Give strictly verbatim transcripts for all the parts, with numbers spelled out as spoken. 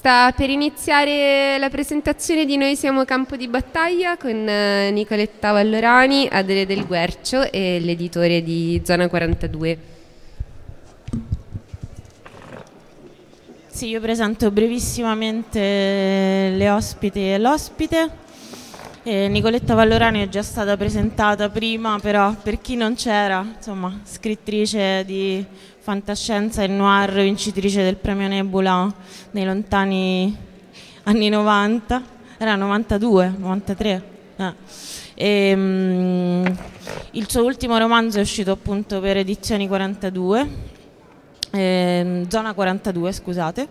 Sta per iniziare la presentazione di Noi siamo campo di battaglia con eh, Nicoletta Vallorani, Adele Del Guercio e l'editore di Zona quarantadue. Sì, io presento brevissimamente le ospiti e l'ospite. Eh, Nicoletta Vallorani è già stata presentata prima, però per chi non c'era, insomma, scrittrice di fantascienza e noir, vincitrice del premio Nebula nei lontani anni novanta, era novantadue, novantatré. Eh. E, um, il suo ultimo romanzo è uscito appunto per Edizioni quarantadue, eh, Zona quarantadue, scusate.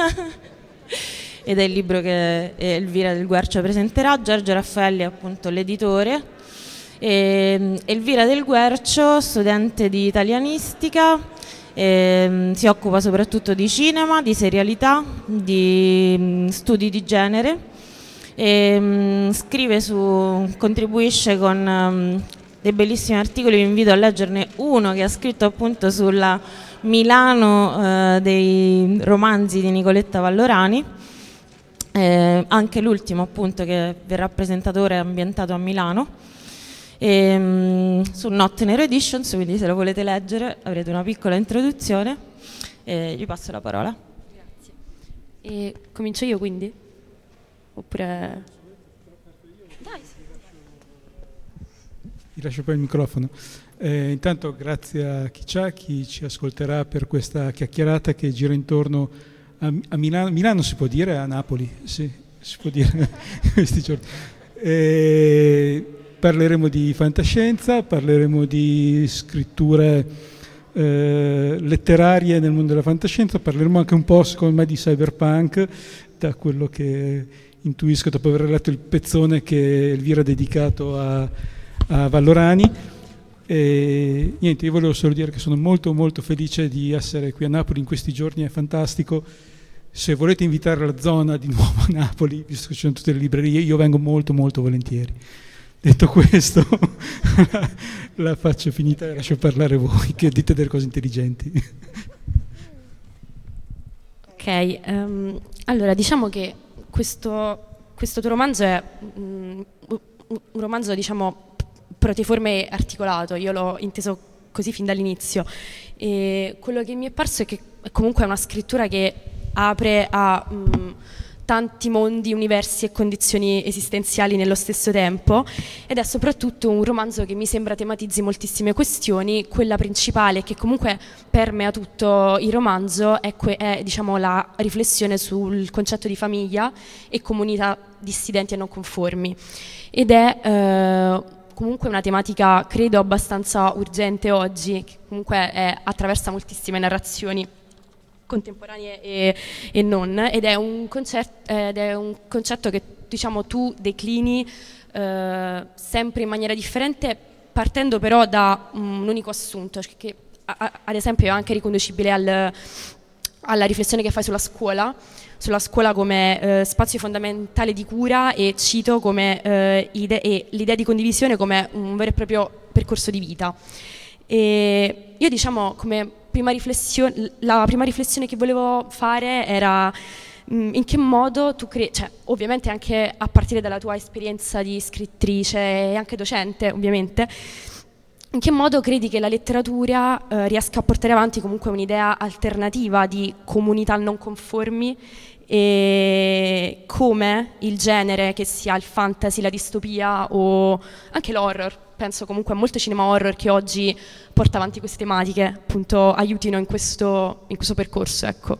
Ed è il libro che Elvira Del Guercio presenterà. Giorgio Raffaelli è appunto l'editore. E Elvira Del Guercio, studente di italianistica, e si occupa soprattutto di cinema, di serialità, di studi di genere, e um, scrive su, contribuisce con um, dei bellissimi articoli. Vi invito a leggerne uno che ha scritto appunto sulla Milano uh, dei romanzi di Nicoletta Vallorani. Eh, anche l'ultimo appunto che verrà presentato ora è ambientato a Milano, e, um, su Not Nero Editions, quindi se lo volete leggere avrete una piccola introduzione e gli passo la parola. Grazie. E comincio io quindi? Oppure... Dai. Ti lascio poi il microfono. Eh, intanto grazie a chi c'ha, chi ci ascolterà per questa chiacchierata che gira intorno a, a Milano. Milano si può dire, a Napoli, sì, si può dire questi giorni. Eh, parleremo di fantascienza, parleremo di scritture eh, letterarie nel mondo della fantascienza, parleremo anche un po', secondo me, di cyberpunk, da quello che intuisco dopo aver letto il pezzone che Elvira ha dedicato a, a Vallorani. E niente, io volevo solo dire che sono molto molto felice di essere qui a Napoli in questi giorni, è fantastico. Se volete invitare la zona di nuovo a Napoli, visto che ci sono tutte le librerie, io vengo molto molto volentieri. Detto questo, la faccio finita e lascio parlare voi, che dite delle cose intelligenti. Ok, um, allora diciamo che questo, questo tuo romanzo è um, un romanzo, diciamo, proteforme articolato. Io l'ho inteso così fin dall'inizio, e quello che mi è parso è che comunque è una scrittura che apre a um, tanti mondi, universi e condizioni esistenziali nello stesso tempo, ed è soprattutto un romanzo che mi sembra tematizzi moltissime questioni. Quella principale, che comunque permea tutto il romanzo, è, que- è diciamo, la riflessione sul concetto di famiglia e comunità dissidenti e non conformi, ed è eh, comunque una tematica credo abbastanza urgente oggi, che comunque è, attraversa moltissime narrazioni contemporanee e, e non, ed è un, concert, ed è un concetto che, diciamo, tu declini eh, sempre in maniera differente, partendo però da un unico assunto, che a, ad esempio è anche riconducibile al, alla riflessione che fai sulla scuola, sulla scuola come eh, spazio fondamentale di cura, e cito come eh, ide- e l'idea di condivisione come un vero e proprio percorso di vita. E io, diciamo, come prima riflessione, la prima riflessione che volevo fare era mh, in che modo tu credi, cioè ovviamente anche a partire dalla tua esperienza di scrittrice e anche docente, ovviamente, in che modo credi che la letteratura eh, riesca a portare avanti comunque un'idea alternativa di comunità non conformi, e come il genere, che sia il fantasy, la distopia o anche l'horror, penso comunque a molto cinema horror che oggi porta avanti queste tematiche, appunto aiutino in questo, in questo percorso, ecco.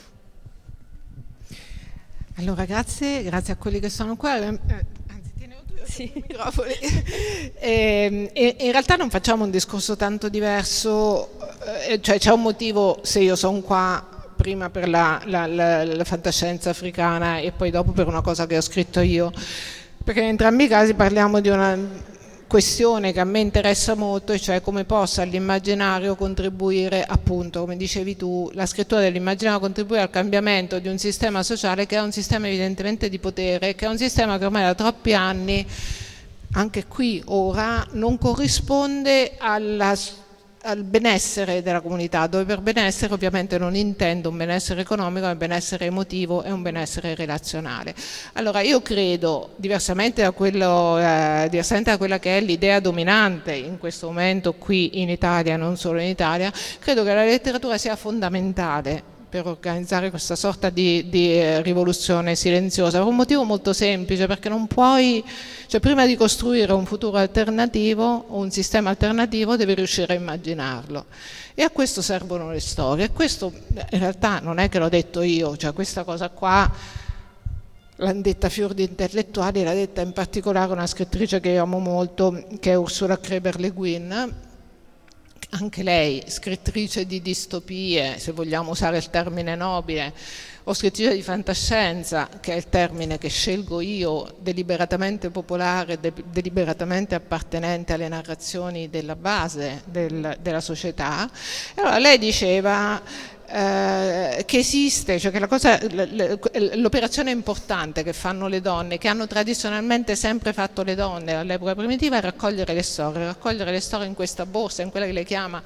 Allora, grazie, grazie a quelli che sono qua. Eh, anzi, tiene due sì. microfoni. E, e, in realtà non facciamo un discorso tanto diverso, eh, cioè c'è un motivo se io sono qua prima per la, la, la, la fantascienza africana e poi dopo per una cosa che ho scritto io, perché in entrambi i casi parliamo di una questione che a me interessa molto, e cioè come possa l'immaginario contribuire, appunto, come dicevi tu, la scrittura dell'immaginario contribuire al cambiamento di un sistema sociale che è un sistema evidentemente di potere, che è un sistema che ormai da troppi anni, anche qui ora, non corrisponde alla al benessere della comunità, dove per benessere ovviamente non intendo un benessere economico, ma un benessere emotivo e un benessere relazionale. Allora io credo, diversamente da, quello, eh, diversamente da quella che è l'idea dominante in questo momento qui in Italia, non solo in Italia, credo che la letteratura sia fondamentale per organizzare questa sorta di, di rivoluzione silenziosa, per un motivo molto semplice, perché non puoi, cioè prima di costruire un futuro alternativo o un sistema alternativo devi riuscire a immaginarlo, e a questo servono le storie. E questo in realtà non è che l'ho detto io, cioè questa cosa qua l'hanno detta fior di intellettuali, l'ha detta in particolare una scrittrice che io amo molto, che è Ursula Kreber-Le Guin, anche lei scrittrice di distopie, se vogliamo usare il termine nobile, o scrittrice di fantascienza, che è il termine che scelgo io, deliberatamente popolare, de- deliberatamente appartenente alle narrazioni della base del, della società. Allora lei diceva eh, che esiste, cioè che la cosa, l'operazione importante che fanno le donne, che hanno tradizionalmente sempre fatto le donne all'epoca primitiva, è raccogliere le storie, raccogliere le storie in questa borsa, in quella che lei chiama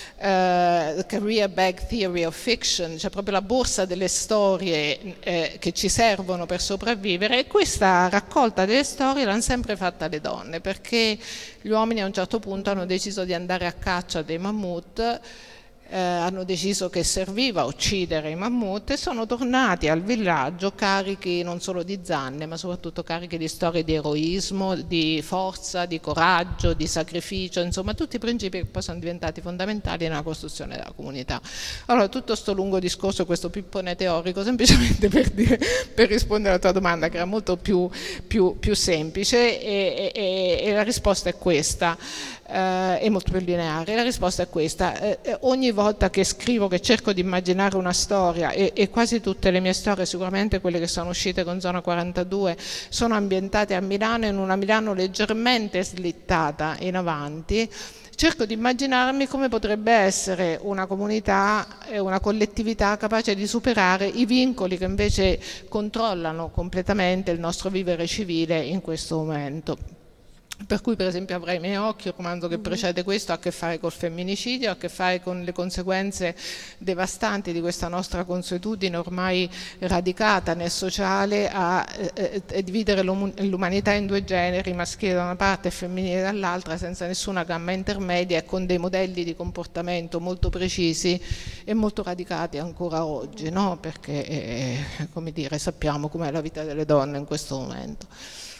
Uh, career bag theory of fiction, cioè proprio la borsa delle storie eh, che ci servono per sopravvivere, e questa raccolta delle storie l'hanno sempre fatta le donne, perché gli uomini a un certo punto hanno deciso di andare a caccia dei mammut, eh, hanno deciso che serviva uccidere i mammut, e sono tornati al villaggio carichi non solo di zanne, ma soprattutto carichi di storie di eroismo, di forza, di coraggio, di sacrificio, insomma tutti i principi che poi sono diventati fondamentali nella costruzione della comunità. Allora, tutto sto lungo discorso, questo pippone teorico, semplicemente per, dire, per rispondere alla tua domanda, che era molto più, più, più semplice, e, e, e la risposta è questa. Uh, è molto più lineare. La risposta è questa: uh, ogni volta che scrivo, che cerco di immaginare una storia, e, e quasi tutte le mie storie, sicuramente quelle che sono uscite con Zona quarantadue, sono ambientate a Milano, in una Milano leggermente slittata in avanti, cerco di immaginarmi come potrebbe essere una comunità e una collettività capace di superare i vincoli che invece controllano completamente il nostro vivere civile in questo momento. Per cui, per esempio, Avrai i miei occhi, il romanzo che precede questo, ha a che fare col femminicidio, ha a che fare con le conseguenze devastanti di questa nostra consuetudine ormai radicata nel sociale a eh, eh, dividere l'umanità in due generi, maschile da una parte e femminile dall'altra, senza nessuna gamma intermedia, e con dei modelli di comportamento molto precisi e molto radicati ancora oggi, no? Perché eh, come dire, sappiamo com'è la vita delle donne in questo momento.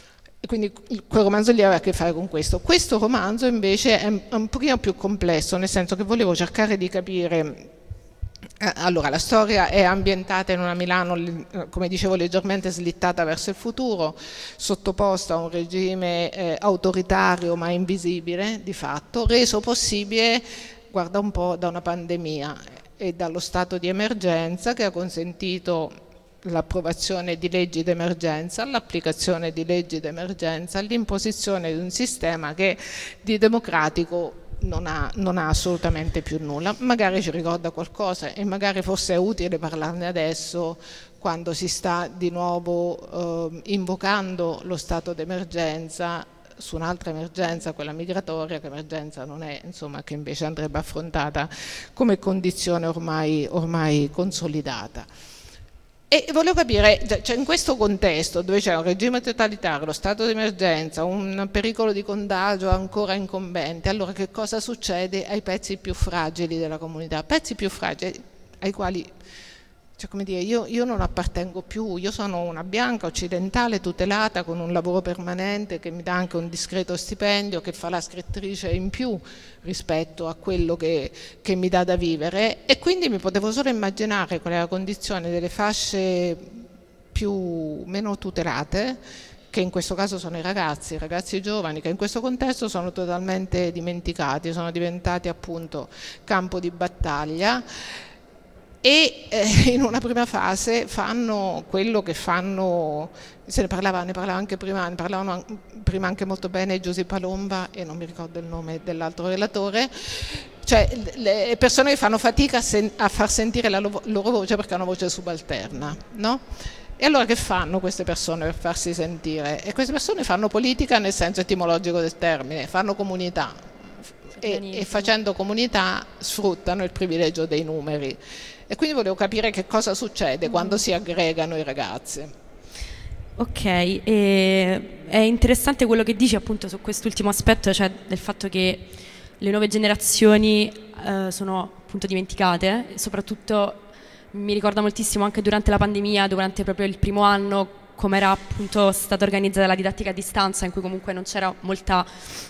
E quindi quel romanzo lì aveva a che fare con questo. Questo romanzo invece è un pochino più complesso, nel senso che volevo cercare di capire. Eh, allora, la storia è ambientata in una Milano, come dicevo, leggermente slittata verso il futuro, sottoposta a un regime eh, autoritario ma invisibile di fatto, reso possibile, guarda un po', da una pandemia e dallo stato di emergenza che ha consentito l'approvazione di leggi d'emergenza, l'applicazione di leggi d'emergenza, l'imposizione di un sistema che di democratico non ha, non ha assolutamente più nulla. Magari ci ricorda qualcosa, e magari forse è utile parlarne adesso, quando si sta di nuovo eh, invocando lo stato d'emergenza su un'altra emergenza, quella migratoria, che emergenza non è, insomma, che invece andrebbe affrontata come condizione ormai, ormai consolidata. E volevo capire, cioè in questo contesto dove c'è un regime totalitario, lo stato di emergenza, un pericolo di contagio ancora incombente, allora che cosa succede ai pezzi più fragili della comunità? Pezzi più fragili ai quali, cioè come dire, io, io non appartengo più, io sono una bianca occidentale tutelata con un lavoro permanente che mi dà anche un discreto stipendio, che fa la scrittrice in più rispetto a quello che, che mi dà da vivere, e quindi mi potevo solo immaginare qual è la condizione delle fasce più meno tutelate, che in questo caso sono i ragazzi, i ragazzi giovani, che in questo contesto sono totalmente dimenticati, sono diventati appunto campo di battaglia. E eh, in una prima fase fanno quello che fanno, se ne parlava, ne parlava anche prima, ne parlavano prima anche molto bene Giuseppe Palomba e non mi ricordo il nome dell'altro relatore, cioè le persone che fanno fatica a, sen- a far sentire la lo- loro voce perché hanno una voce subalterna, no? E allora che fanno queste persone per farsi sentire? E queste persone fanno politica nel senso etimologico del termine, fanno comunità. e, e facendo comunità sfruttano il privilegio dei numeri. E quindi volevo capire che cosa succede quando si aggregano i ragazzi. Ok, e è interessante quello che dici appunto su quest'ultimo aspetto, cioè del fatto che le nuove generazioni eh, sono appunto dimenticate, e soprattutto mi ricorda moltissimo anche durante la pandemia, durante proprio il primo anno, come era appunto stata organizzata la didattica a distanza, in cui comunque non c'era molta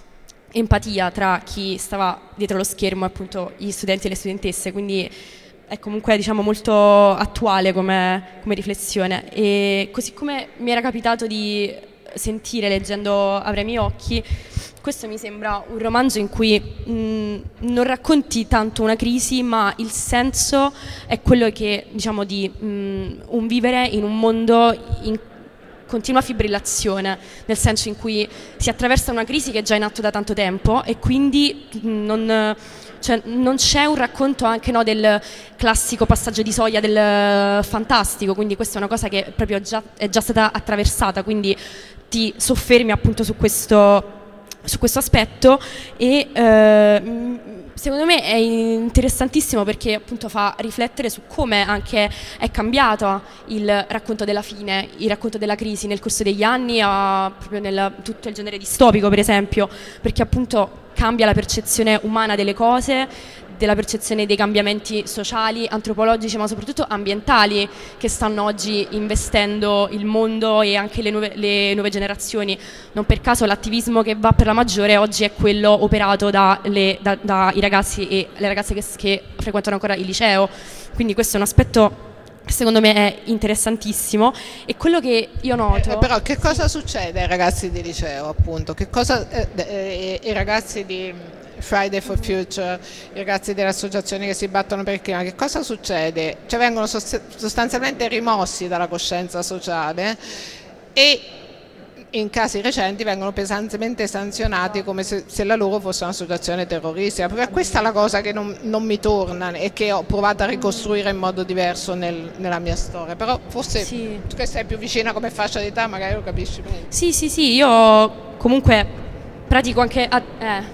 empatia tra chi stava dietro lo schermo e appunto gli studenti e le studentesse, quindi è comunque diciamo molto attuale come, come riflessione. E così come mi era capitato di sentire leggendo Apri i miei occhi, questo mi sembra un romanzo in cui mh, non racconti tanto una crisi, ma il senso è quello che diciamo di mh, un vivere in un mondo in continua fibrillazione, nel senso in cui si attraversa una crisi che è già in atto da tanto tempo e quindi non, cioè, non c'è un racconto anche no, del classico passaggio di soglia del fantastico, quindi questa è una cosa che proprio già, è già stata attraversata, quindi ti soffermi appunto su questo, su questo aspetto e eh, secondo me è interessantissimo perché appunto fa riflettere su come anche è cambiato il racconto della fine, il racconto della crisi nel corso degli anni, a, proprio nel tutto il genere distopico per esempio, perché appunto cambia la percezione umana delle cose, della percezione dei cambiamenti sociali, antropologici, ma soprattutto ambientali che stanno oggi investendo il mondo e anche le nuove, le nuove generazioni. Non per caso l'attivismo che va per la maggiore oggi è quello operato dai da, da ragazzi e le ragazze che, che frequentano ancora il liceo, quindi questo è un aspetto che secondo me è interessantissimo e quello che io noto... Eh, però che cosa succede ai ragazzi di liceo appunto? Che cosa eh, eh, i ragazzi di Friday for Future, i ragazzi delle associazioni che si battono per il clima, che cosa succede? Cioè vengono sostanzialmente rimossi dalla coscienza sociale e in casi recenti vengono pesantemente sanzionati come se, se la loro fosse un'associazione terroristica. Perché questa è la cosa che non, non mi torna e che ho provato a ricostruire in modo diverso nel, nella mia storia, però forse sì. Tu che sei più vicina come fascia di età magari lo capisci meglio. Sì, sì, sì, io comunque pratico anche... A, eh.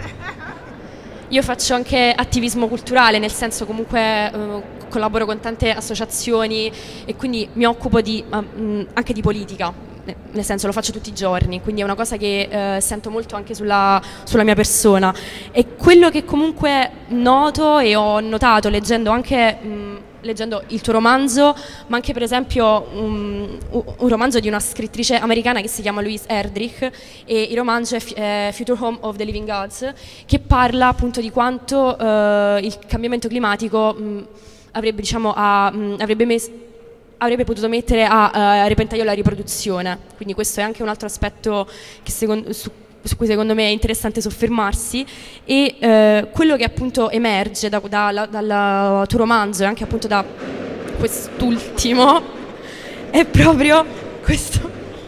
Io faccio anche attivismo culturale, nel senso comunque eh, collaboro con tante associazioni e quindi mi occupo di, uh, anche di politica, nel senso lo faccio tutti i giorni, quindi è una cosa che eh, sento molto anche sulla, sulla mia persona. E quello che comunque noto e ho notato leggendo anche... Mh, leggendo il tuo romanzo, ma anche per esempio un, un romanzo di una scrittrice americana che si chiama Louise Erdrich e il romanzo è Future Home of the Living Gods, che parla appunto di quanto uh, il cambiamento climatico mh, avrebbe, diciamo, a, mh, avrebbe, mes- avrebbe potuto mettere a, a repentaglio la riproduzione, quindi questo è anche un altro aspetto che secondo, su su cui secondo me è interessante soffermarsi e eh, quello che appunto emerge da, da, da, dal tuo romanzo e anche appunto da quest'ultimo è proprio questo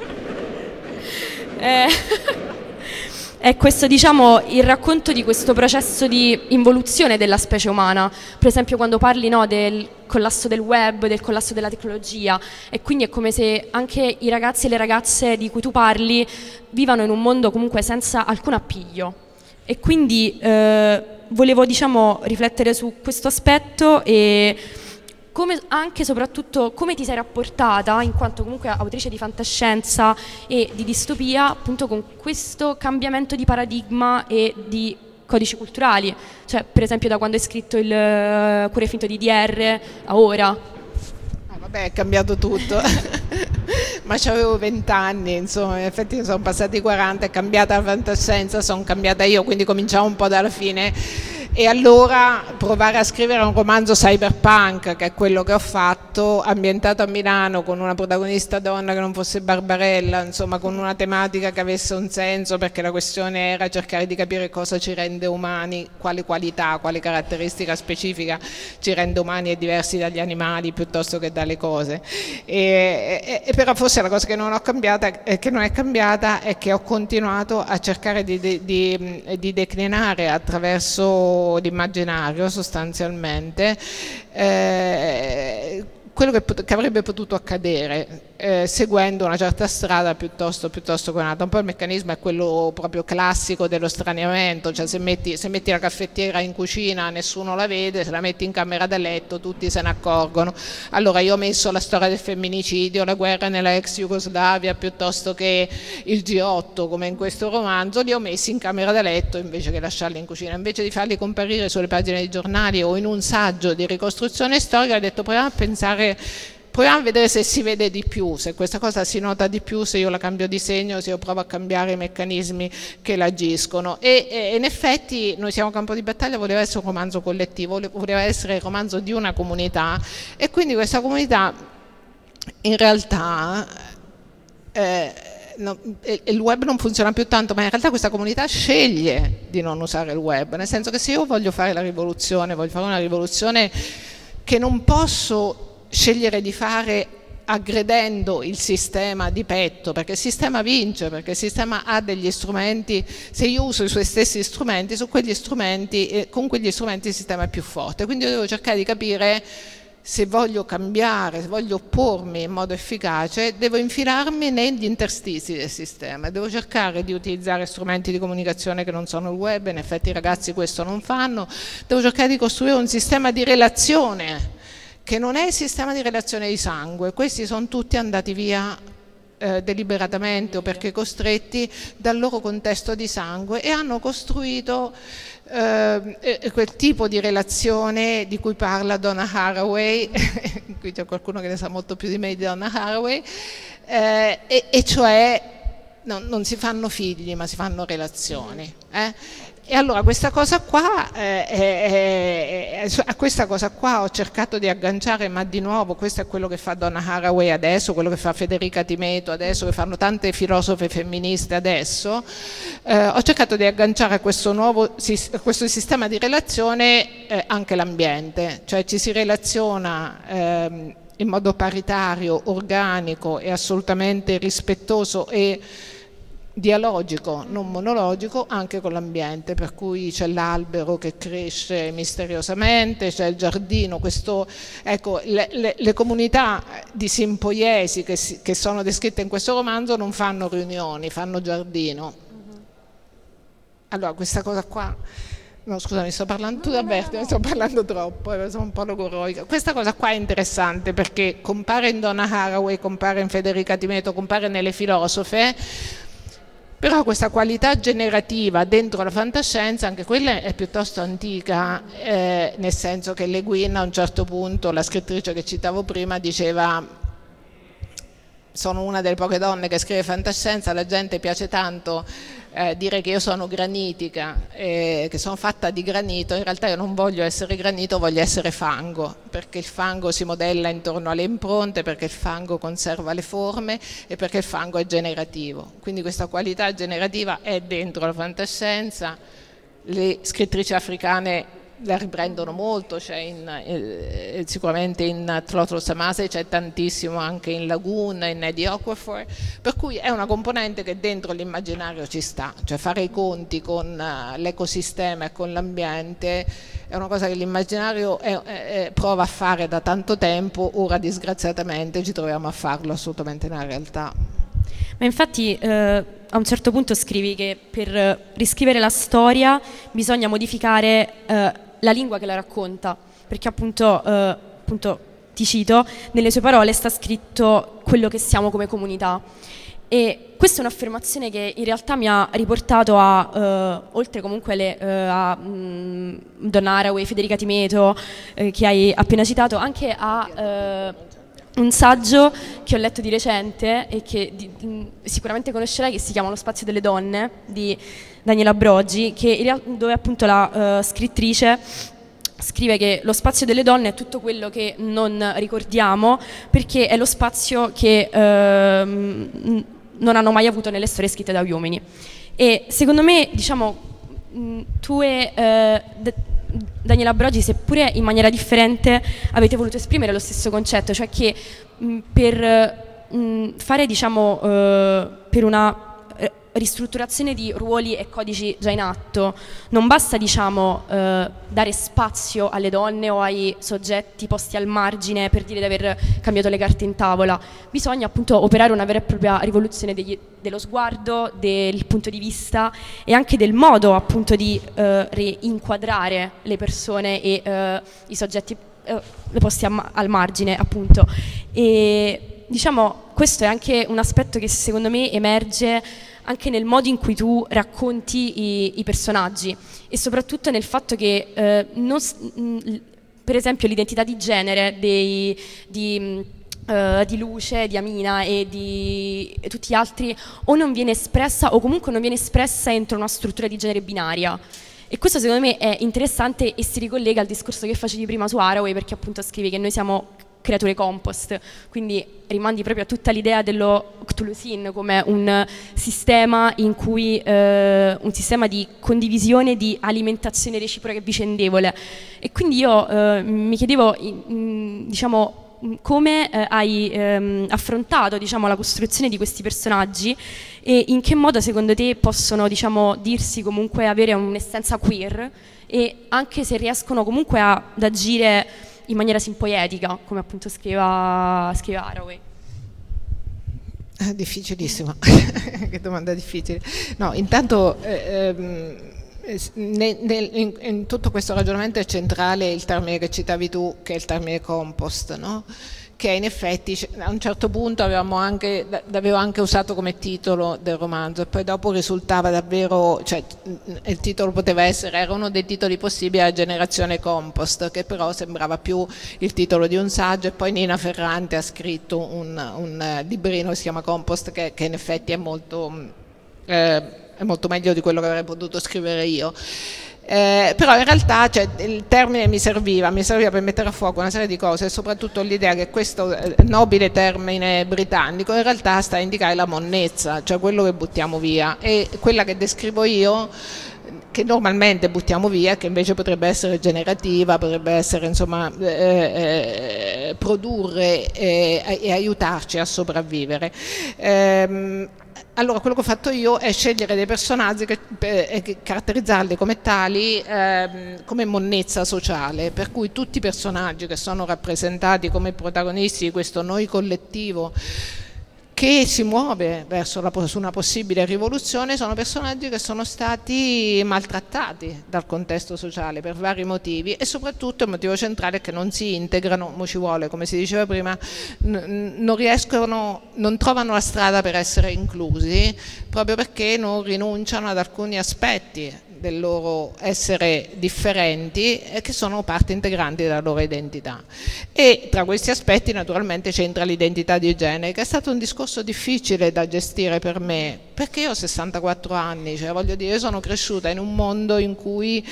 è, è questo diciamo il racconto di questo processo di involuzione della specie umana, per esempio quando parli no, del collasso del web, del collasso della tecnologia e quindi è come se anche i ragazzi e le ragazze di cui tu parli vivano in un mondo comunque senza alcun appiglio e quindi eh, volevo diciamo riflettere su questo aspetto e come anche e soprattutto come ti sei rapportata in quanto comunque autrice di fantascienza e di distopia appunto con questo cambiamento di paradigma e di codici culturali, cioè per esempio da quando hai scritto il uh, Cuore finto di D R a ora. Ah, vabbè, è cambiato tutto. Ma c'avevo vent'anni, insomma, in effetti sono passati quaranta, è cambiata la fantascienza, sono cambiata io, quindi cominciamo un po' dalla fine. E allora provare a scrivere un romanzo cyberpunk, che è quello che ho fatto, ambientato a Milano, con una protagonista donna che non fosse Barbarella, insomma con una tematica che avesse un senso, perché la questione era cercare di capire cosa ci rende umani, quali qualità, quale caratteristica specifica ci rende umani e diversi dagli animali piuttosto che dalle cose. E, e, e però forse la cosa che non ho cambiata, eh, che non è cambiata è che ho continuato a cercare di, di, di, di declinare attraverso l'immaginario sostanzialmente eh, quello che, pot- che avrebbe potuto accadere Eh, seguendo una certa strada piuttosto, piuttosto che un'altra. Un po' il meccanismo è quello proprio classico dello straniamento, cioè se metti, se metti la caffettiera in cucina nessuno la vede, se la metti in camera da letto tutti se ne accorgono. Allora io ho messo la storia del femminicidio, la guerra nella ex Jugoslavia, piuttosto che il G otto come in questo romanzo, li ho messi in camera da letto invece che lasciarli in cucina, invece di farli comparire sulle pagine dei giornali o in un saggio di ricostruzione storica. Ho detto proviamo a pensare, proviamo a vedere se si vede di più, se questa cosa si nota di più, se io la cambio di segno, se io provo a cambiare i meccanismi che la agiscono. E, e in effetti Noi siamo campo di battaglia voleva essere un romanzo collettivo, voleva essere il romanzo di una comunità, e quindi questa comunità in realtà eh, no, il web non funziona più tanto, ma in realtà questa comunità sceglie di non usare il web, nel senso che se io voglio fare la rivoluzione, voglio fare una rivoluzione che non posso scegliere di fare aggredendo il sistema di petto, perché il sistema vince, perché il sistema ha degli strumenti, se io uso i suoi stessi strumenti, su quegli strumenti, eh, con quegli strumenti il sistema è più forte, quindi io devo cercare di capire se voglio cambiare, se voglio oppormi in modo efficace, devo infilarmi negli interstizi del sistema, devo cercare di utilizzare strumenti di comunicazione che non sono il web, in effetti i ragazzi questo non fanno, devo cercare di costruire un sistema di relazione che non è il sistema di relazione di sangue. Questi sono tutti andati via eh, deliberatamente o perché costretti dal loro contesto di sangue e hanno costruito eh, quel tipo di relazione di cui parla Donna Haraway, qui c'è qualcuno che ne sa molto più di me di Donna Haraway, eh, e, e cioè no, non si fanno figli ma si fanno relazioni. Eh? E allora questa cosa qua, eh, eh, eh, a questa cosa qua ho cercato di agganciare, ma di nuovo questo è quello che fa Donna Haraway adesso, quello che fa Federica Timeto adesso, che fanno tante filosofe femministe adesso, eh, ho cercato di agganciare a questo nuovo a questo sistema di relazione eh, anche l'ambiente, cioè ci si relaziona eh, in modo paritario, organico e assolutamente rispettoso e dialogico, non monologico, anche con l'ambiente, per cui c'è l'albero che cresce misteriosamente, c'è il giardino, questo, ecco, le, le, le comunità di simpoiesi che, si, che sono descritte in questo romanzo non fanno riunioni, fanno giardino. Allora questa cosa qua, no scusami, sto parlando, tu Alberto, sto parlando troppo, sono un po' logoroica. Questa cosa qua è interessante perché compare in Donna Haraway, compare in Federica Timeto, compare nelle filosofe. Però questa qualità generativa dentro la fantascienza, anche quella è piuttosto antica, eh, nel senso che Le Guin a un certo punto, la scrittrice che citavo prima, diceva: sono una delle poche donne che scrive fantascienza, alla gente piace tanto eh, dire che io sono granitica, eh, che sono fatta di granito, in realtà io non voglio essere granito, voglio essere fango, perché il fango si modella intorno alle impronte, perché il fango conserva le forme e perché il fango è generativo. Quindi questa qualità generativa è dentro la fantascienza. Le scrittrici africane la riprendono molto, c'è in, eh, sicuramente in Tlotlo Samase, c'è tantissimo anche in Lagoon, in Eddie Okafor, per cui è una componente che dentro l'immaginario ci sta, cioè fare i conti con uh, l'ecosistema e con l'ambiente è una cosa che l'immaginario è, è, prova a fare da tanto tempo, ora disgraziatamente ci troviamo a farlo assolutamente nella realtà. Ma infatti eh, a un certo punto scrivi che per riscrivere la storia bisogna modificare eh, la lingua che la racconta, perché appunto, eh, appunto ti cito, nelle sue parole sta scritto quello che siamo come comunità. E questa è un'affermazione che in realtà mi ha riportato a, eh, oltre comunque le, eh, a mh, Donna Haraway, Federica Timeto, eh, che hai appena citato, anche a eh, un saggio che ho letto di recente e che di, di, sicuramente conoscerai, che si chiama Lo spazio delle donne di Daniela Broggi, che in realtà, dove appunto la uh, scrittrice scrive che lo spazio delle donne è tutto quello che non ricordiamo, perché è lo spazio che uh, non hanno mai avuto nelle storie scritte da uomini. E secondo me, diciamo, mh, tu e uh, de- Daniela Broggi, seppure in maniera differente, avete voluto esprimere lo stesso concetto, cioè che mh, per mh, fare, diciamo, uh, per una ristrutturazione di ruoli e codici già in atto. Non basta, diciamo, eh, dare spazio alle donne o ai soggetti posti al margine per dire di aver cambiato le carte in tavola. Bisogna appunto operare una vera e propria rivoluzione degli, dello sguardo, del punto di vista e anche del modo appunto di eh, reinquadrare le persone e eh, i soggetti eh, posti a, al margine, appunto. E diciamo questo è anche un aspetto che secondo me emerge anche nel modo in cui tu racconti i, i personaggi e soprattutto nel fatto che eh, non, mh, per esempio l'identità di genere dei, di, uh, di Luce, di Amina e di e tutti gli altri o non viene espressa o comunque non viene espressa entro una struttura di genere binaria. E questo secondo me è interessante e si ricollega al discorso che facevi prima su Haraway, perché appunto scrivi che noi siamo creature compost, quindi rimandi proprio a tutta l'idea dello Cthulhusin come un sistema in cui eh, un sistema di condivisione, di alimentazione reciproca e vicendevole. E quindi io eh, mi chiedevo, in, diciamo, come eh, hai ehm, affrontato, diciamo, la costruzione di questi personaggi e in che modo secondo te possono, diciamo, dirsi comunque avere un'essenza queer e anche se riescono comunque a, ad agire in maniera simpoietica, come appunto scriveva, scriveva Haraway. È difficilissimo, che domanda difficile. No, intanto eh, ehm, nel, nel, in, in tutto questo ragionamento è centrale il termine che citavi tu, che è il termine compost, no? Che in effetti a un certo punto avevamo anche, l'avevo anche usato come titolo del romanzo e poi dopo risultava davvero, cioè il titolo poteva essere, era uno dei titoli possibili a Generazione Compost, che però sembrava più il titolo di un saggio, e poi Nina Ferrante ha scritto un, un librino che si chiama Compost che, che in effetti è molto, eh, è molto meglio di quello che avrei potuto scrivere io. Eh, però in realtà, cioè, il termine mi serviva, mi serviva per mettere a fuoco una serie di cose e soprattutto l'idea che questo nobile termine britannico in realtà sta a indicare la monnezza, cioè quello che buttiamo via, e quella che descrivo io che normalmente buttiamo via, che invece potrebbe essere generativa, potrebbe essere insomma eh, eh, produrre eh, e aiutarci a sopravvivere. Eh, Allora, quello che ho fatto io è scegliere dei personaggi che, e eh, caratterizzarli come tali, ehm, come monnezza sociale, per cui tutti i personaggi che sono rappresentati come protagonisti di questo noi collettivo che si muove verso la, su una possibile rivoluzione sono personaggi che sono stati maltrattati dal contesto sociale per vari motivi e soprattutto il motivo centrale è che non si integrano, mo ci vuole, come si diceva prima, n- non riescono, non trovano la strada per essere inclusi proprio perché non rinunciano ad alcuni aspetti del loro essere differenti e che sono parte integrante della loro identità. E tra questi aspetti naturalmente c'entra l'identità di genere, che è stato un discorso difficile da gestire per me, perché io ho sessantaquattro anni, cioè voglio dire, io sono cresciuta in un mondo in cui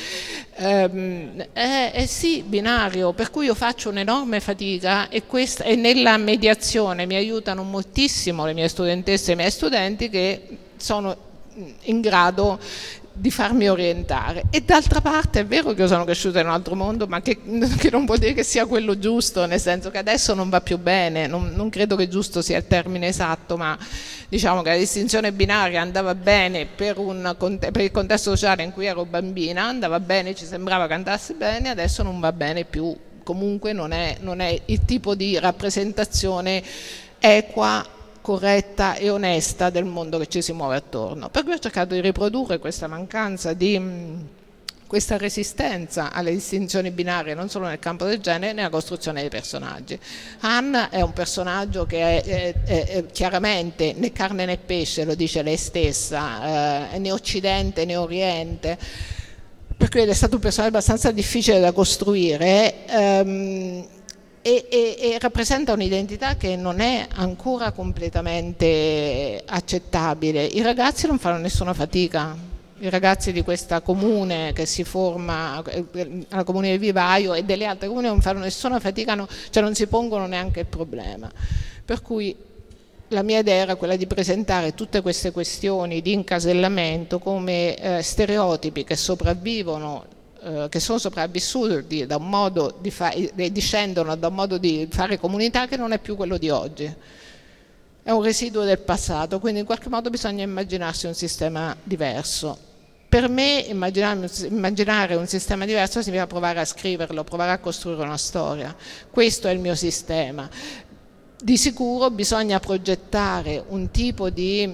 ehm, è, è sì binario, per cui io faccio un'enorme fatica e, questa, e nella mediazione mi aiutano moltissimo le mie studentesse e i miei studenti che sono in grado di farmi orientare. E d'altra parte è vero che io sono cresciuta in un altro mondo, ma che, che non vuol dire che sia quello giusto, nel senso che adesso non va più bene, non, non credo che giusto sia il termine esatto, ma diciamo che la distinzione binaria andava bene per, un, per il contesto sociale in cui ero bambina, andava bene, ci sembrava che andasse bene, adesso non va bene più, comunque non è, non è il tipo di rappresentazione equa, corretta e onesta del mondo che ci si muove attorno. Per cui ho cercato di riprodurre questa mancanza di questa resistenza alle distinzioni binarie non solo nel campo del genere, nella costruzione dei personaggi. Anna è un personaggio che è, è, è, è chiaramente né carne né pesce, lo dice lei stessa, eh, né Occidente né Oriente, per cui è stato un personaggio abbastanza difficile da costruire. Ehm, E, e, e rappresenta un'identità che non è ancora completamente accettabile. I ragazzi non fanno nessuna fatica, i ragazzi di questa comune che si forma, la comune del Vivaio e delle altre comuni non fanno nessuna fatica, no, cioè non si pongono neanche il problema. Per cui la mia idea era quella di presentare tutte queste questioni di incasellamento come eh, stereotipi che sopravvivono, che sono sopravvissuti da un modo di fare, discendono da un modo di fare comunità che non è più quello di oggi. è un residuo del passato, quindi in qualche modo bisogna immaginarsi un sistema diverso. Per me immaginare, immaginare un sistema diverso significa provare a scriverlo, provare a costruire una storia. Questo è il mio sistema. Di sicuro bisogna progettare un tipo di,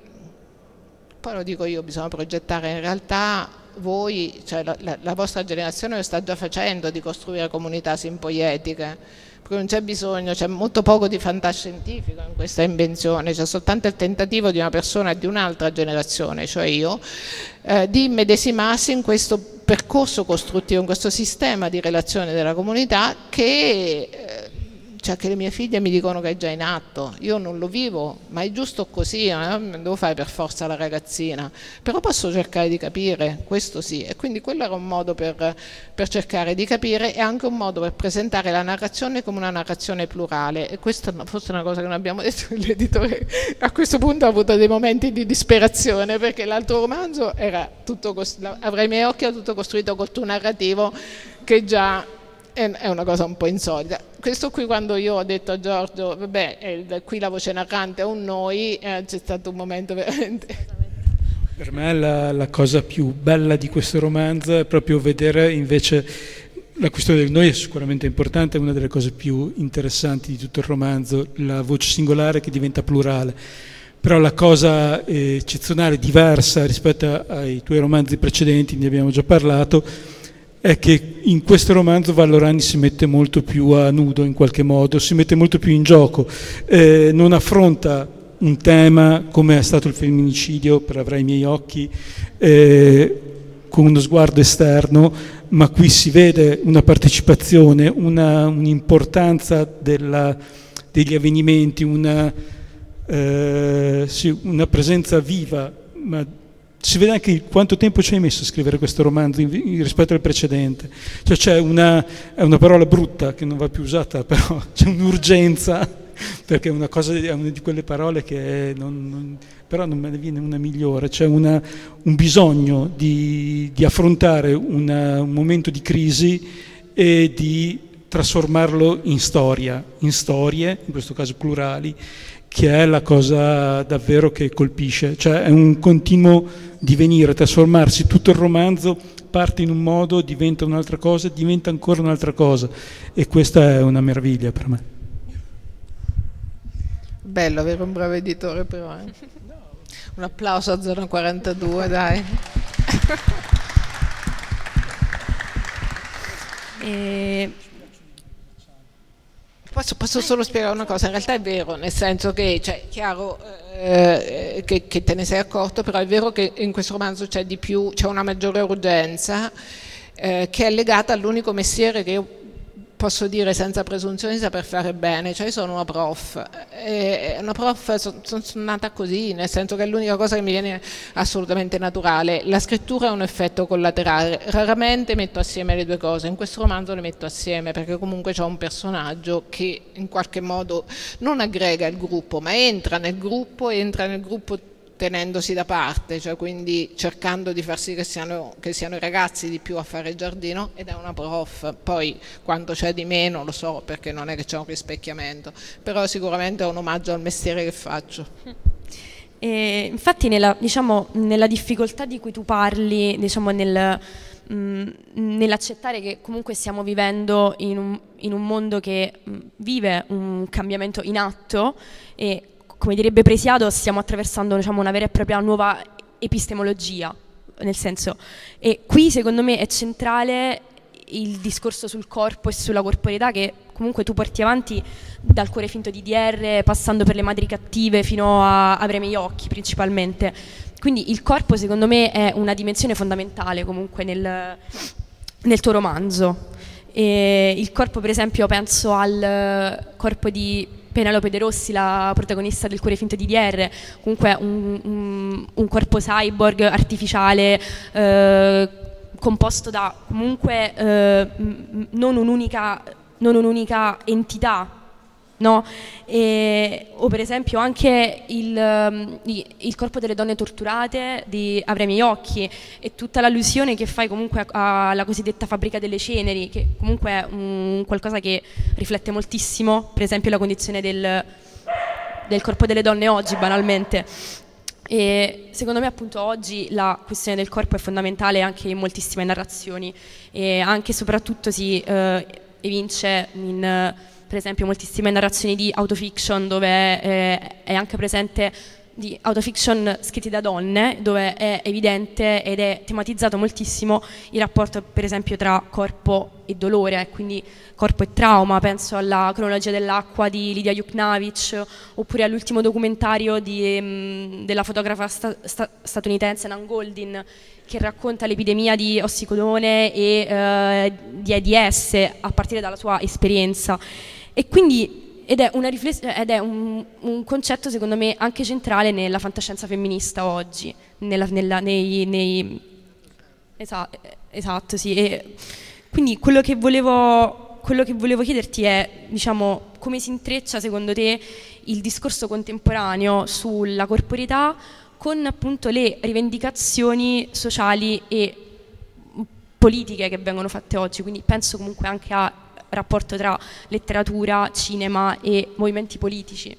poi lo dico io, bisogna progettare in realtà voi, cioè la, la, la vostra generazione lo sta già facendo, di costruire comunità simpoietiche. Non c'è bisogno, c'è molto poco di fantascientifico in questa invenzione, c'è soltanto il tentativo di una persona di un'altra generazione, cioè io, eh, di immedesimarsi in questo percorso costruttivo, in questo sistema di relazione della comunità che, eh, cioè che le mie figlie mi dicono che è già in atto. Io non lo vivo, ma è giusto così, eh? Non devo fare per forza la ragazzina, però posso cercare di capire, questo sì, e quindi quello era un modo per, per cercare di capire e anche un modo per presentare la narrazione come una narrazione plurale, e questa forse è una cosa che non abbiamo detto, l'editore a questo punto ha avuto dei momenti di disperazione perché l'altro romanzo era tutto, avrei i miei occhi, era tutto costruito col tuo narrativo che già è una cosa un po' insolita. Questo qui, quando io ho detto a Giorgio vabbè, è, qui la voce narrante è un noi, eh, c'è stato un momento veramente. Per me la, la cosa più bella di questo romanzo è proprio vedere invece la questione del noi, è sicuramente importante, è una delle cose più interessanti di tutto il romanzo, la voce singolare che diventa plurale. Però la cosa eh, eccezionale, diversa rispetto ai tuoi romanzi precedenti, ne abbiamo già parlato, è che in questo romanzo Vallorani si mette molto più a nudo in qualche modo, si mette molto più in gioco, eh, non affronta un tema come è stato il femminicidio, per Avrai i miei occhi, eh, con uno sguardo esterno, ma qui si vede una partecipazione, una, un'importanza della, degli avvenimenti, una, eh, sì, una presenza viva, ma si vede anche quanto tempo ci hai messo a scrivere questo romanzo in, in, rispetto al precedente. Cioè c'è una, è una parola brutta che non va più usata, però c'è un'urgenza, perché è una cosa, è una di quelle parole che non, non, però non me ne viene una migliore. C'è una, un bisogno di, di affrontare una, un momento di crisi e di trasformarlo in storia, in storie, in questo caso plurali, che è la cosa davvero che colpisce, cioè è un continuo divenire, trasformarsi, tutto il romanzo parte in un modo, diventa un'altra cosa, diventa ancora un'altra cosa, e questa è una meraviglia per me. Bello avere un bravo editore, però eh. Un applauso a Zona quarantadue, dai. e... Posso, posso solo spiegare una cosa, in realtà è vero, nel senso che, cioè, chiaro eh, che, che te ne sei accorto, però è vero che in questo romanzo c'è di più, c'è una maggiore urgenza eh, che è legata all'unico mestiere che io posso dire senza presunzione di saper fare bene, cioè io sono una prof, e una prof sono, sono nata così, nel senso che è l'unica cosa che mi viene assolutamente naturale. La scrittura è un effetto collaterale, raramente metto assieme le due cose, in questo romanzo le metto assieme perché comunque c'è un personaggio che in qualche modo non aggrega il gruppo, ma entra nel gruppo, entra nel gruppo tenendosi da parte, cioè quindi cercando di far sì che siano, che siano i ragazzi di più a fare il giardino, ed è una prof. Poi quanto c'è di meno lo so, perché non è che c'è un rispecchiamento, però sicuramente è un omaggio al mestiere che faccio. E infatti nella, diciamo, nella difficoltà di cui tu parli, diciamo nel, mh, nell'accettare che comunque stiamo vivendo in un, in un mondo che mh, vive un cambiamento in atto, e come direbbe Presiado, stiamo attraversando, diciamo, una vera e propria nuova epistemologia, nel senso, e qui secondo me è centrale il discorso sul corpo e sulla corporeità che comunque tu porti avanti dal Cuore finto di D R, passando per Le madri cattive fino a Avrai i miei occhi principalmente. Quindi il corpo secondo me è una dimensione fondamentale comunque nel, nel tuo romanzo. E il corpo, per esempio, penso al corpo di Penelope De Rossi, la protagonista del Cuore finto di D R, comunque un, un, un corpo cyborg artificiale, eh, composto da comunque eh, non un'unica, non un'unica entità, no? E, o per esempio anche il, il corpo delle donne torturate di Avrai i miei occhi, e tutta l'allusione che fai comunque alla cosiddetta fabbrica delle ceneri, che comunque è un, qualcosa che riflette moltissimo, per esempio la condizione del, del corpo delle donne oggi, banalmente. E secondo me appunto oggi la questione del corpo è fondamentale anche in moltissime narrazioni, e anche e soprattutto si eh, evince in per esempio moltissime narrazioni di autofiction, dove eh, è anche presente, di autofiction scritti da donne, dove è evidente ed è tematizzato moltissimo il rapporto per esempio tra corpo e dolore, quindi corpo e trauma. Penso alla Cronologia dell'acqua di Lidia Yuknavitch, oppure all'ultimo documentario di, mh, della fotografa sta, sta, statunitense Nan Goldin, che racconta l'epidemia di ossicodone e eh, di AIDS a partire dalla sua esperienza. E quindi ed è, una rifless- ed è un, un concetto secondo me anche centrale nella fantascienza femminista oggi, nella, nella, nei, nei... Esatto, esatto, sì. E quindi quello che volevo quello che volevo chiederti è, diciamo, come si intreccia secondo te il discorso contemporaneo sulla corporeità con appunto le rivendicazioni sociali e politiche che vengono fatte oggi. Quindi penso comunque anche a rapporto tra letteratura, cinema e movimenti politici.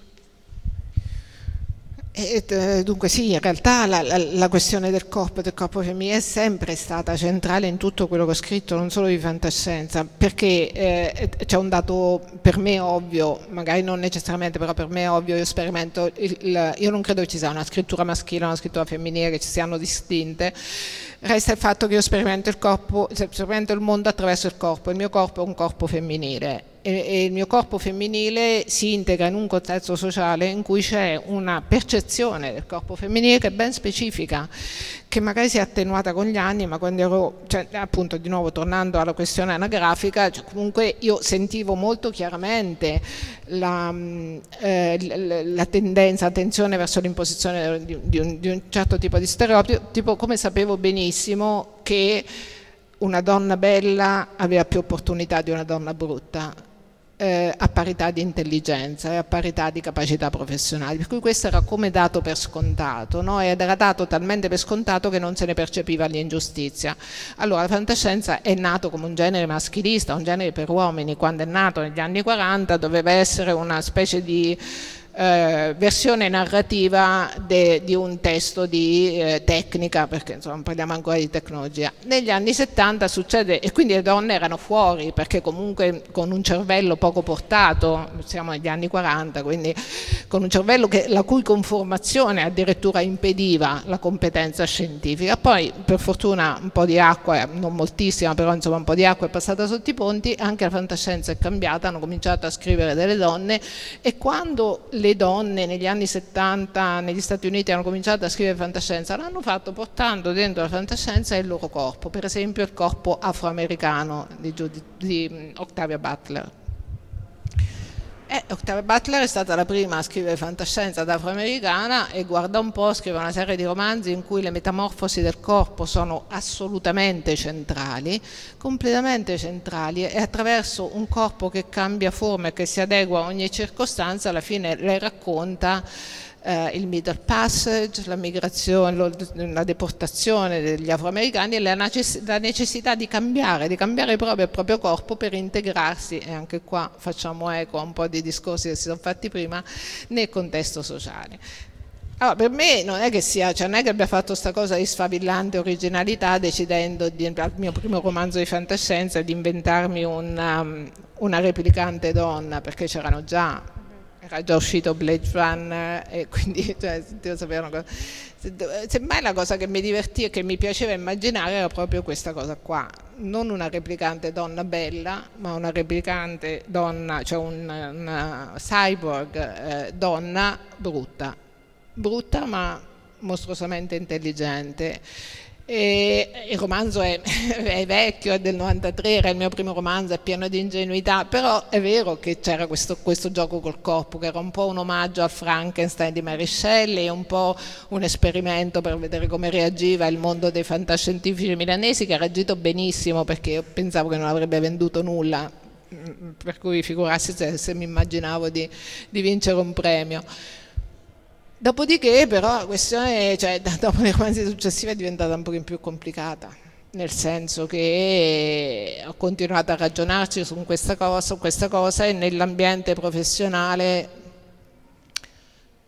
E, dunque sì, in realtà la, la, la questione del corpo e del corpo femminile è sempre stata centrale in tutto quello che ho scritto, non solo di fantascienza, perché eh, c'è un dato per me ovvio, magari non necessariamente, però per me è ovvio, io sperimento, il, il, io non credo che ci sia una scrittura maschile e una scrittura femminile che ci siano distinte. Resta il fatto che io sperimento il corpo, sperimento il mondo attraverso il corpo, il mio corpo è un corpo femminile e il mio corpo femminile si integra in un contesto sociale in cui c'è una percezione del corpo femminile che è ben specifica, che magari si è attenuata con gli anni, ma quando ero, cioè, appunto di nuovo tornando alla questione anagrafica, cioè, comunque io sentivo molto chiaramente la, eh, la tendenza, la tensione verso l'imposizione di, di, un, di un certo tipo di stereotipo, tipo come sapevo benissimo che una donna bella aveva più opportunità di una donna brutta, Eh, a parità di intelligenza e a parità di capacità professionali, per cui questo era come dato per scontato, no? Ed era dato talmente per scontato che non se ne percepiva l'ingiustizia. Allora la fantascienza è nato come un genere maschilista, un genere per uomini. Quando è nato negli anni quaranta doveva essere una specie di Eh, versione narrativa de, di un testo di eh, tecnica, perché insomma parliamo ancora di tecnologia. Negli anni settanta succede, e quindi le donne erano fuori, perché comunque con un cervello poco portato, siamo negli anni quaranta, quindi con un cervello che, la cui conformazione addirittura impediva la competenza scientifica. Poi per fortuna un po' di acqua, non moltissima, però insomma un po' di acqua è passata sotto i ponti, anche la fantascienza è cambiata, hanno cominciato a scrivere delle donne, e quando le donne negli anni settanta negli Stati Uniti hanno cominciato a scrivere fantascienza, l'hanno fatto portando dentro la fantascienza il loro corpo, per esempio il corpo afroamericano di, Judith, di Octavia Butler. E Octavia Butler è stata la prima a scrivere fantascienza afroamericana, e guarda un po', scrive una serie di romanzi in cui le metamorfosi del corpo sono assolutamente centrali, completamente centrali, e attraverso un corpo che cambia forma e che si adegua a ogni circostanza, alla fine lei racconta Uh, il Middle Passage, la migrazione, lo, la deportazione degli afroamericani e la, necess- la necessità di cambiare, di cambiare proprio il proprio corpo per integrarsi, e anche qua facciamo eco a un po' di discorsi che si sono fatti prima, nel contesto sociale. Allora, per me non è che sia, cioè non è che abbia fatto questa cosa di sfavillante originalità decidendo di, al mio primo romanzo di fantascienza, di inventarmi una, una replicante donna, perché c'erano già, era già uscito Blade Runner, e quindi cioè, devo sapere una cosa. Semmai la cosa che mi divertiva e che mi piaceva immaginare era proprio questa cosa qua, non una replicante donna bella, ma una replicante donna, cioè un, una cyborg eh, donna brutta, brutta ma mostruosamente intelligente. E il romanzo è, è vecchio, è del novantatré, era il mio primo romanzo, è pieno di ingenuità, però è vero che c'era questo, questo gioco col corpo, che era un po' un omaggio al Frankenstein di Mary Shelley, un po' un esperimento per vedere come reagiva il mondo dei fantascientifici milanesi, che ha reagito benissimo, perché io pensavo che non avrebbe venduto nulla, per cui figurarsi se, se mi immaginavo di, di vincere un premio. Dopodiché però la questione, cioè, dopo nei romanzi successivi è diventata un pochino più complicata, nel senso che ho continuato a ragionarci su questa cosa, su questa cosa e nell'ambiente professionale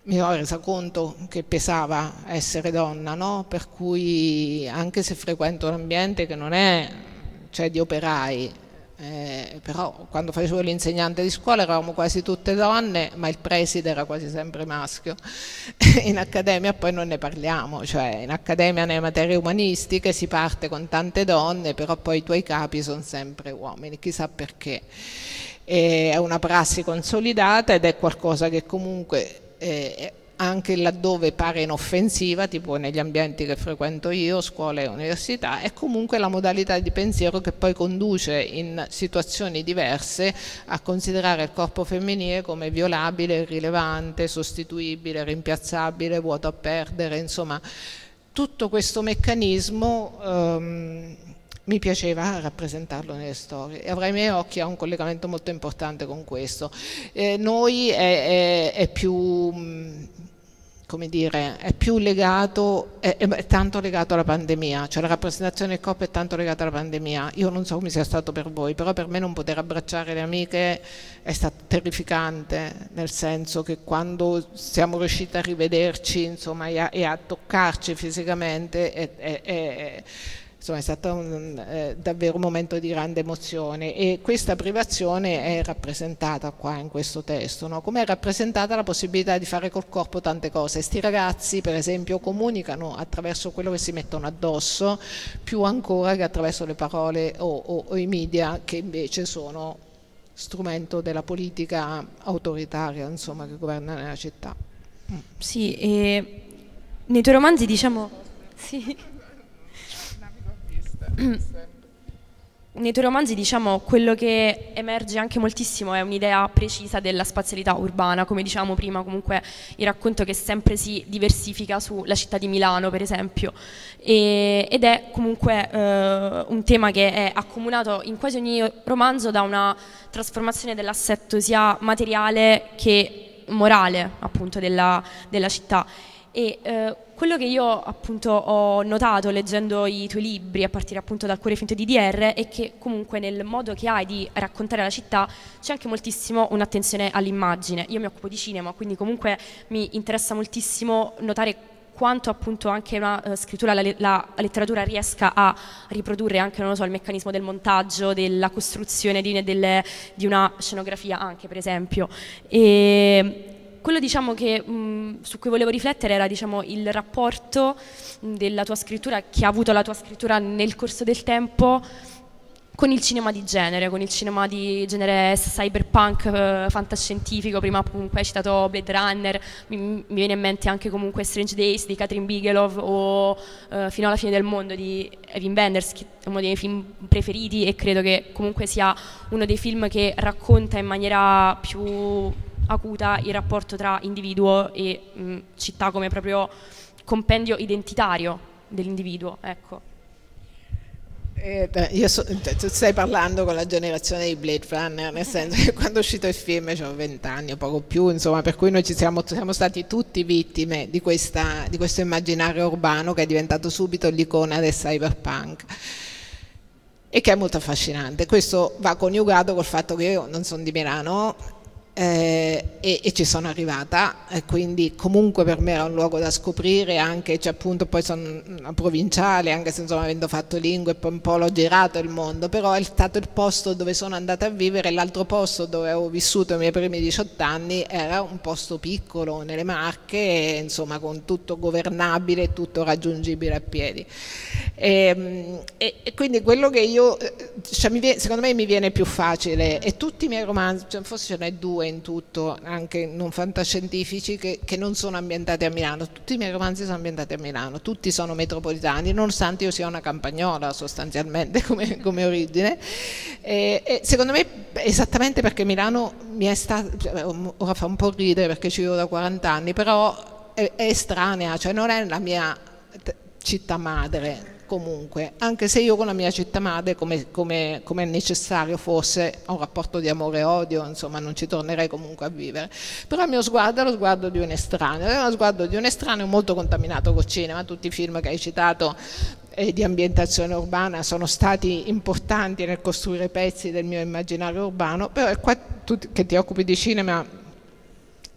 mi sono resa conto che pesava essere donna, no? Per cui anche se frequento un ambiente che non è, cioè, di operai, eh, però quando facevo l'insegnante di scuola eravamo quasi tutte donne, ma il preside era quasi sempre maschio. In accademia poi non ne parliamo, cioè in accademia nelle materie umanistiche si parte con tante donne, però poi i tuoi capi sono sempre uomini, chissà perché. E è una prassi consolidata ed è qualcosa che comunque Eh, anche laddove pare inoffensiva, tipo negli ambienti che frequento io, scuola e università, è comunque la modalità di pensiero che poi conduce in situazioni diverse a considerare il corpo femminile come violabile, irrilevante, sostituibile, rimpiazzabile, vuoto a perdere, insomma tutto questo meccanismo ehm, mi piaceva rappresentarlo nelle storie e Avrai i miei occhi ha un collegamento molto importante con questo. Eh, noi è, è, è più, come dire, è più legato, è, è tanto legato alla pandemia, cioè la rappresentazione del corpo è tanto legata alla pandemia. Io non so come sia stato per voi, però per me non poter abbracciare le amiche è stato terrificante, nel senso che quando siamo riusciti a rivederci, insomma, e a, e a toccarci fisicamente è, è, è insomma è stato un, eh, davvero un momento di grande emozione e questa privazione è rappresentata qua in questo testo, no? Come è rappresentata la possibilità di fare col corpo tante cose. Sti ragazzi per esempio comunicano attraverso quello che si mettono addosso più ancora che attraverso le parole o, o, o i media che invece sono strumento della politica autoritaria, insomma, che governa nella città. Sì, e nei tuoi romanzi diciamo sì. Nei tuoi romanzi, diciamo, quello che emerge anche moltissimo è un'idea precisa della spazialità urbana, come diciamo prima, comunque il racconto che sempre si diversifica sulla città di Milano, per esempio, e, ed è comunque eh, un tema che è accomunato in quasi ogni romanzo da una trasformazione dell'assetto sia materiale che morale, appunto, della, della città. E eh, quello che io appunto ho notato leggendo i tuoi libri, a partire appunto dal Cuore finto di D R, è che comunque nel modo che hai di raccontare la città c'è anche moltissimo un'attenzione all'immagine. Io mi occupo di cinema, quindi comunque mi interessa moltissimo notare quanto appunto anche una uh, scrittura, la, la letteratura riesca a riprodurre anche, non lo so, il meccanismo del montaggio, della costruzione di, delle, di una scenografia anche, per esempio. E quello, diciamo, che, mh, su cui volevo riflettere era, diciamo, il rapporto mh, della tua scrittura, che ha avuto la tua scrittura nel corso del tempo, con il cinema di genere, con il cinema di genere cyberpunk, eh, fantascientifico. Prima comunque hai citato Blade Runner, mi, mi viene in mente anche comunque Strange Days di Catherine Bigelow o eh, Fino alla fine del mondo di Wim Wenders, che è uno dei miei film preferiti e credo che comunque sia uno dei film che racconta in maniera più acuta il rapporto tra individuo e mh, città come proprio compendio identitario dell'individuo, ecco. Eh, io so, tu stai parlando con la generazione di Blade Runner, nel senso che quando è uscito il film avevo vent'anni o poco più, insomma, per cui noi ci siamo, siamo stati tutti vittime di, questa, di questo immaginario urbano che è diventato subito l'icona del cyberpunk e che è molto affascinante. Questo va coniugato col fatto che io non sono di Milano Eh, e, e ci sono arrivata, e quindi comunque per me era un luogo da scoprire, anche, cioè, appunto, poi sono una provinciale, anche se insomma avendo fatto lingue poi un po' l'ho girato il mondo, però è stato il posto dove sono andata a vivere. L'altro posto dove ho vissuto i miei primi diciotto anni era un posto piccolo nelle Marche, e, insomma, con tutto governabile, tutto raggiungibile a piedi, e, e, e quindi quello che io, cioè, mi viene, secondo me mi viene più facile, e tutti i miei romanzi, cioè, forse ce n'è due in tutto, anche non fantascientifici, che, che non sono ambientati a Milano. Tutti i miei romanzi sono ambientati a Milano, tutti sono metropolitani, nonostante io sia una campagnola sostanzialmente come, come origine, e, e secondo me esattamente perché Milano mi è stata, cioè, ora fa un po' ridere perché ci vivo da quaranta anni, però è, è estranea, cioè non è la mia città madre comunque, anche se io con la mia città madre, come, come, come è necessario fosse, ho un rapporto di amore e odio, insomma non ci tornerei comunque a vivere, però il mio sguardo è lo sguardo di un estraneo, è lo sguardo di un estraneo molto contaminato col cinema. Tutti i film che hai citato eh, di ambientazione urbana sono stati importanti nel costruire pezzi del mio immaginario urbano, però qua tu che ti occupi di cinema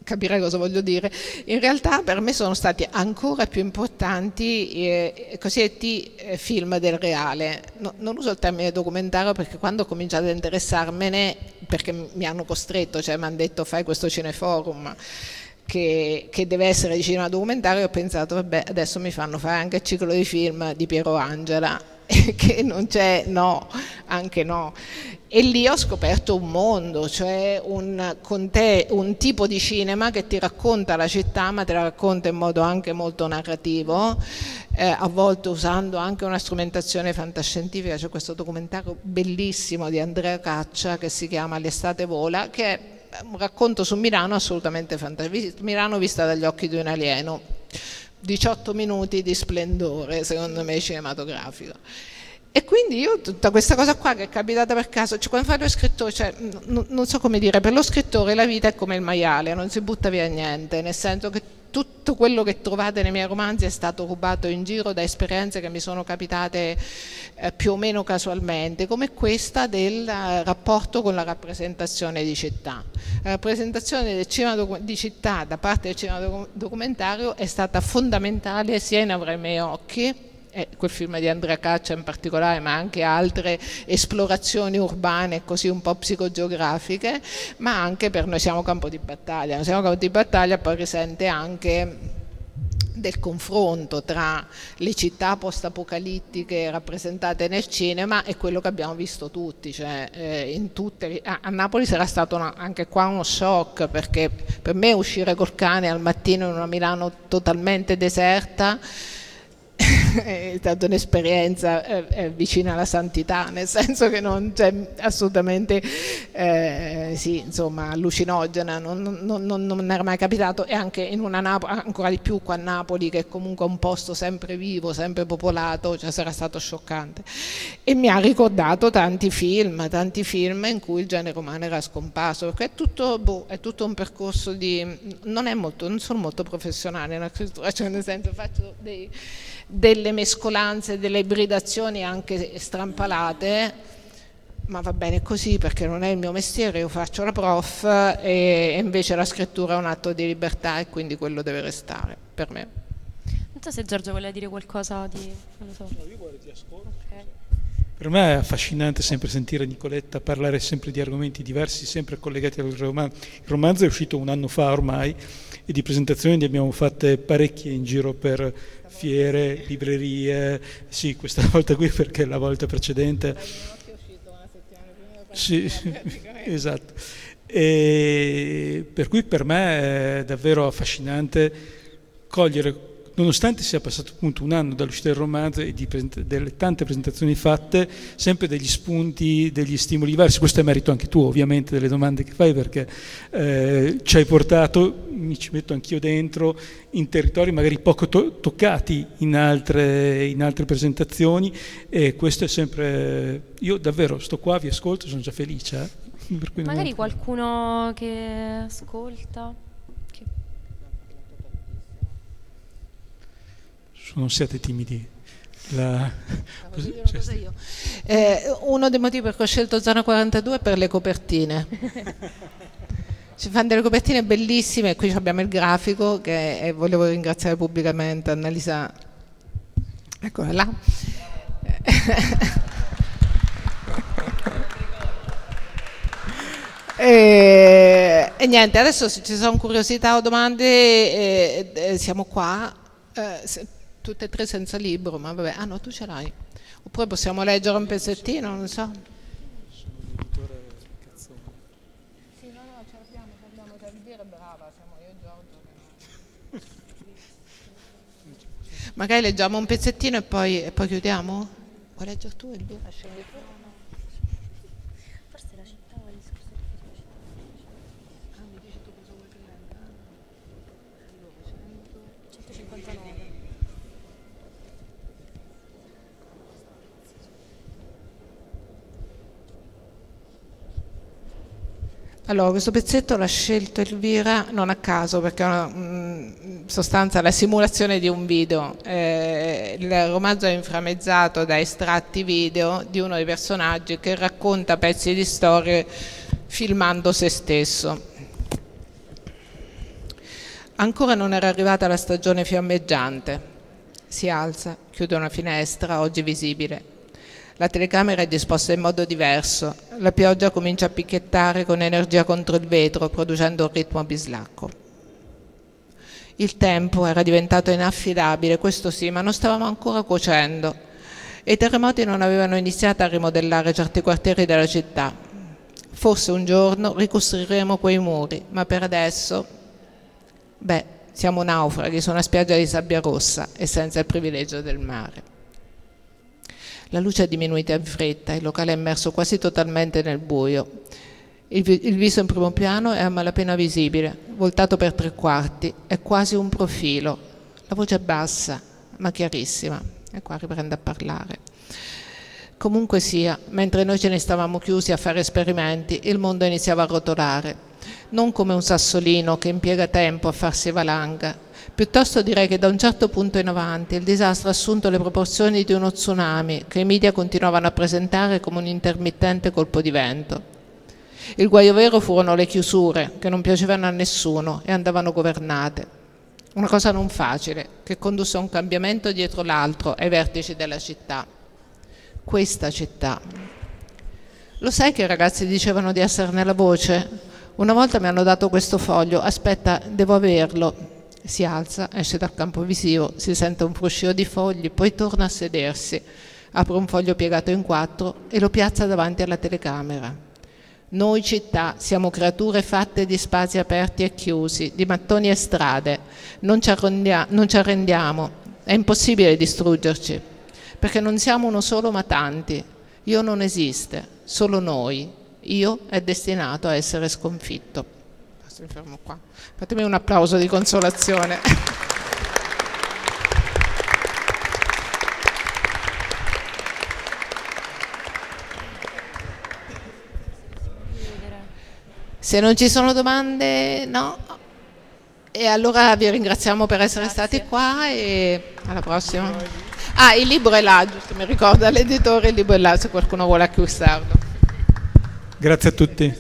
capirai cosa voglio dire, in realtà per me sono stati ancora più importanti i cosiddetti film del reale. No, non uso il termine documentario perché quando ho cominciato a interessarmene, perché mi hanno costretto, cioè mi hanno detto fai questo cineforum che, che deve essere di cinema documentario, ho pensato vabbè adesso mi fanno fare anche il ciclo di film di Piero Angela, che non c'è, no, anche no. E lì ho scoperto un mondo, cioè un, con te, un tipo di cinema che ti racconta la città, ma te la racconta in modo anche molto narrativo, eh, a volte usando anche una strumentazione fantascientifica. C'è questo documentario bellissimo di Andrea Caccia che si chiama L'estate vola, che è un racconto su Milano assolutamente fantastico, Milano vista dagli occhi di un alieno, diciotto minuti di splendore secondo me cinematografico. E quindi io tutta questa cosa qua che è capitata per caso, cioè quando fai lo scrittore, cioè, n- non so come dire, per lo scrittore la vita è come il maiale, non si butta via niente, nel senso che tutto quello che trovate nei miei romanzi è stato rubato in giro da esperienze che mi sono capitate eh, più o meno casualmente, come questa del uh, rapporto con la rappresentazione di città. La rappresentazione del cinema docu- di città da parte del cinema doc- documentario è stata fondamentale sia in Avrei i miei occhi, eh, quel film di Andrea Caccia in particolare, ma anche altre esplorazioni urbane così un po' psicogeografiche, ma anche per Noi siamo campo di battaglia. Noi siamo campo di battaglia poi risente anche del confronto tra le città post-apocalittiche rappresentate nel cinema e quello che abbiamo visto tutti, cioè eh, in tutte, a, a Napoli sarà stato una, anche qua uno shock, perché per me uscire col cane al mattino in una Milano totalmente deserta è stata un'esperienza eh, eh, vicina alla santità, nel senso che non c'è assolutamente eh, sì, insomma, allucinogena, non, non, non, non era mai capitato, e anche in una Napoli, ancora di più qua a Napoli, che è comunque un posto sempre vivo, sempre popolato, cioè sarà stato scioccante. E mi ha ricordato tanti film, tanti film in cui il genere umano era scomparso, perché è tutto, boh, è tutto un percorso di, non è molto, non sono molto professionale nella scrittura, cioè nel senso faccio dei delle mescolanze, delle ibridazioni anche strampalate, ma va bene così perché non è il mio mestiere, io faccio la prof e invece la scrittura è un atto di libertà e quindi quello deve restare per me. Non so se Giorgio vuole dire qualcosa di... non lo so. No, io guarda, ti ascolto. Okay. Per me è affascinante sempre sentire Nicoletta parlare sempre di argomenti diversi, sempre collegati al romanzo. Il romanzo è uscito un anno fa ormai e di presentazioni ne abbiamo fatte parecchie in giro per fiere, librerie, sì, questa volta qui perché la volta precedente... È uscito una settimana prima. Sì, esatto. E per cui per me è davvero affascinante cogliere, nonostante sia passato appunto un anno dall'uscita del romanzo e di present- delle tante presentazioni fatte, sempre degli spunti, degli stimoli diversi. Questo è merito anche tu ovviamente delle domande che fai, perché eh, ci hai portato, mi ci metto anch'io dentro, in territori magari poco to- toccati in altre, in altre presentazioni, e questo è sempre, io davvero sto qua, vi ascolto, sono già felice. Eh? Per cui magari non... qualcuno che ascolta, che... non siate timidi. La... Così, cioè... io. Eh, uno dei motivi per cui ho scelto Zona quarantadue è per le copertine. Ci fanno delle copertine bellissime, qui abbiamo il grafico che e volevo ringraziare pubblicamente Annalisa, eccola là. e, e niente, adesso se ci sono curiosità o domande eh, eh, siamo qua. Eh, se, tutte e tre senza libro, ma vabbè, ah no, tu ce l'hai. Oppure possiamo leggere un pezzettino, non so. Sì, no, no, ce l'abbiamo, ce l'abbiamo, da dire brava, siamo io e Giorgio. Magari leggiamo un pezzettino e poi, e poi chiudiamo? Vuoi leggere tu e lui? Scendi tu? Forse la città o il discorso che faceva la città. Ah, mi dici tu cosa vuoi che legga? Allora, centocinquantanove. Allora, questo pezzetto l'ha scelto Elvira non a caso, perché è una, in sostanza la simulazione di un video. Eh, il romanzo è inframmezzato da estratti video di uno dei personaggi che racconta pezzi di storie filmando se stesso. Ancora non era arrivata la stagione fiammeggiante. Si alza, chiude una finestra, oggi visibile. La telecamera è disposta in modo diverso. La pioggia comincia a picchiettare con energia contro il vetro, producendo un ritmo bislacco. Il tempo era diventato inaffidabile, questo sì, ma non stavamo ancora cuocendo. E i terremoti non avevano iniziato a rimodellare certi quartieri della città. Forse un giorno ricostruiremo quei muri, ma per adesso, beh, siamo naufraghi su una spiaggia di sabbia rossa e senza il privilegio del mare. La luce è diminuita in fretta, il locale è immerso quasi totalmente nel buio. Il, il viso in primo piano è a malapena visibile, voltato per tre quarti, è quasi un profilo. La voce è bassa, ma chiarissima. E qua riprende a parlare. Comunque sia, mentre noi ce ne stavamo chiusi a fare esperimenti, il mondo iniziava a rotolare. Non come un sassolino che impiega tempo a farsi valanga. Piuttosto direi che da un certo punto in avanti il disastro ha assunto le proporzioni di uno tsunami che i media continuavano a presentare come un intermittente colpo di vento. Il guaio vero furono le chiusure, che non piacevano a nessuno e andavano governate. Una cosa non facile, che condusse a un cambiamento dietro l'altro ai vertici della città. Questa città. Lo sai che i ragazzi dicevano di esserne la voce? Una volta mi hanno dato questo foglio, aspetta, devo averlo. Si alza, esce dal campo visivo, si sente un fruscio di fogli, poi torna a sedersi, apre un foglio piegato in quattro e lo piazza davanti alla telecamera. Noi città siamo creature fatte di spazi aperti e chiusi, di mattoni e strade. Non ci arrendia- non ci arrendiamo, è impossibile distruggerci, perché non siamo uno solo ma tanti. Io non esiste, solo noi. Io è destinato a essere sconfitto. Mi fermo qua. Fatemi un applauso di consolazione. Se non ci sono domande, no. E allora vi ringraziamo per essere Grazie. stati qua e alla prossima. Ah, il libro è là, giusto, mi ricorda l'editore, il libro è là se qualcuno vuole acquistarlo. Grazie a tutti.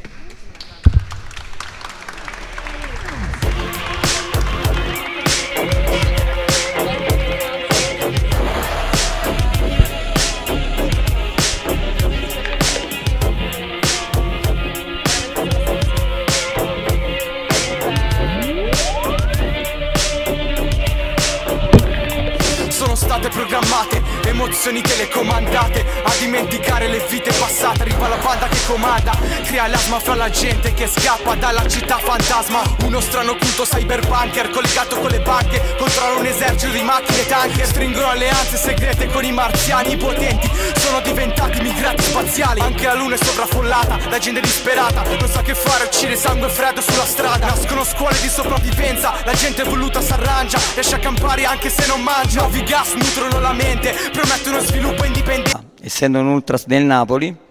Programmate, emozioni telecomandate a dimenticare le vite passate. Arriva la banda che comanda, crea l'asma fra la gente che scappa dalla città fantasma. Uno strano culto cyberbunker collegato con le banche, controlla un esercito di macchine e tanker. Stringono alleanze segrete con i marziani potenti, sono diventati migrati spaziali. Anche la luna è sovraffollata, la gente è disperata, non sa che fare, uccide sangue freddo sulla strada. Nascono scuole di sopravvivenza, la gente evoluta s'arrangia, riesce a campare anche se non mangia. Nuovi gas nutrono la mente, promettono sviluppo indipendente. Essendo un ultras del Napoli,